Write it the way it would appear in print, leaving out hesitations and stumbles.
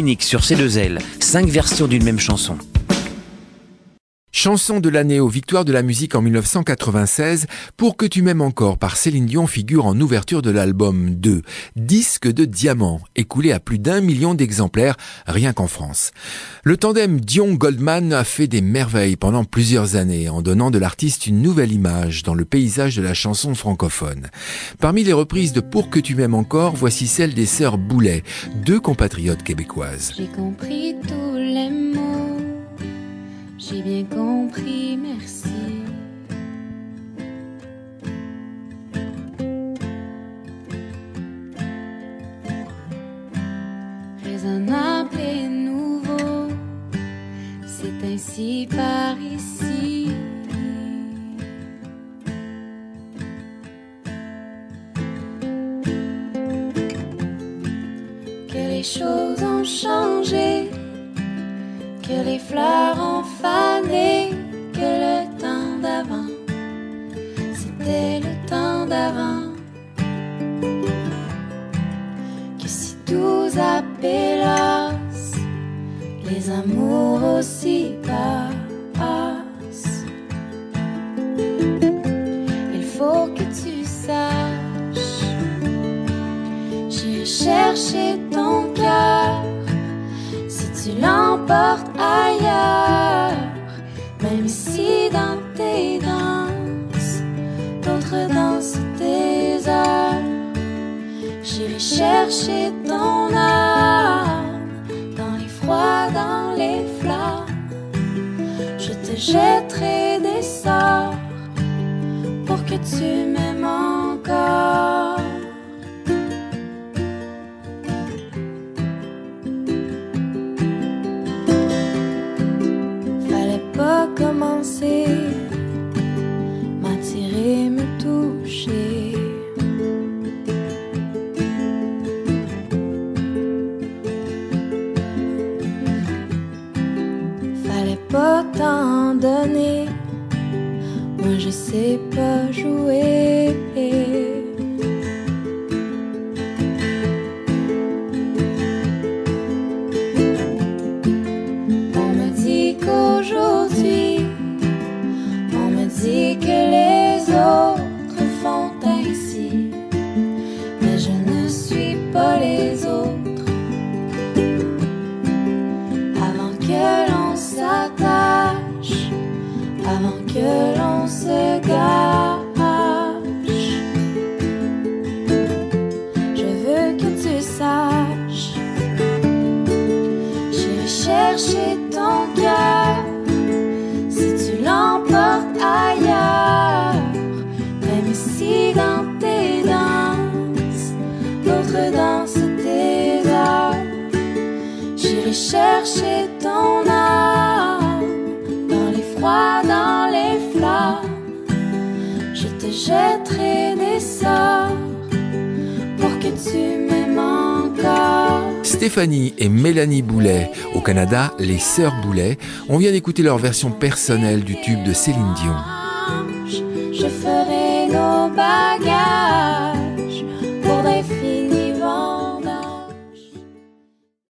unique sur C2L, 5 versions d'une même chanson. Chanson de l'année aux Victoires de la musique en 1996, Pour que tu m'aimes encore par Céline Dion figure en ouverture de l'album 2, disque de diamant, écoulé à plus d'1 million d'exemplaires rien qu'en France. Le tandem Dion-Goldman a fait des merveilles pendant plusieurs années en donnant de l'artiste une nouvelle image dans le paysage de la chanson francophone. Parmi les reprises de Pour que tu m'aimes encore, voici celle des sœurs Boulay, deux compatriotes québécoises. J'ai compris tous les mots, j'ai bien compris, merci. Raisonnable et nouveau, c'est ainsi par ici. Que les choses ont changé, que les fleurs ont fané, que le temps d'avant, c'était le temps d'avant. Que si tout appelasse, les amours aussi passent. Il faut que tu saches, j'irai chercher ton cœur. Tu l'emportes ailleurs, même si dans tes danses, d'autres dansent tes heures. J'irai chercher ton âme, dans les froids, dans les flammes. Je te jetterai des sorts, pour que tu m'aimes encore. Commencer, m'attirer, me toucher. Fallait pas t'en donner, moi je sais pas jouer. On me dit qu'aujourd'hui, on me dit que les autres font ainsi, mais je ne suis pas les autres. Avant que l'on s'attache, avant que l'on se gâche, je veux que tu saches, j'irai chercher ton cœur. L'emporte ailleurs, même si dans tes danses, d'autres dansent tes heures. J'irai chercher ton âme, dans les froids, dans les flammes. Je te jetterai des sorts, pour que tu m'aimes encore. Stéphanie et Mélanie Boulay, au Canada, les sœurs Boulay. On vient d'écouter leur version personnelle du tube de Céline Dion. Je ferai nos bagages.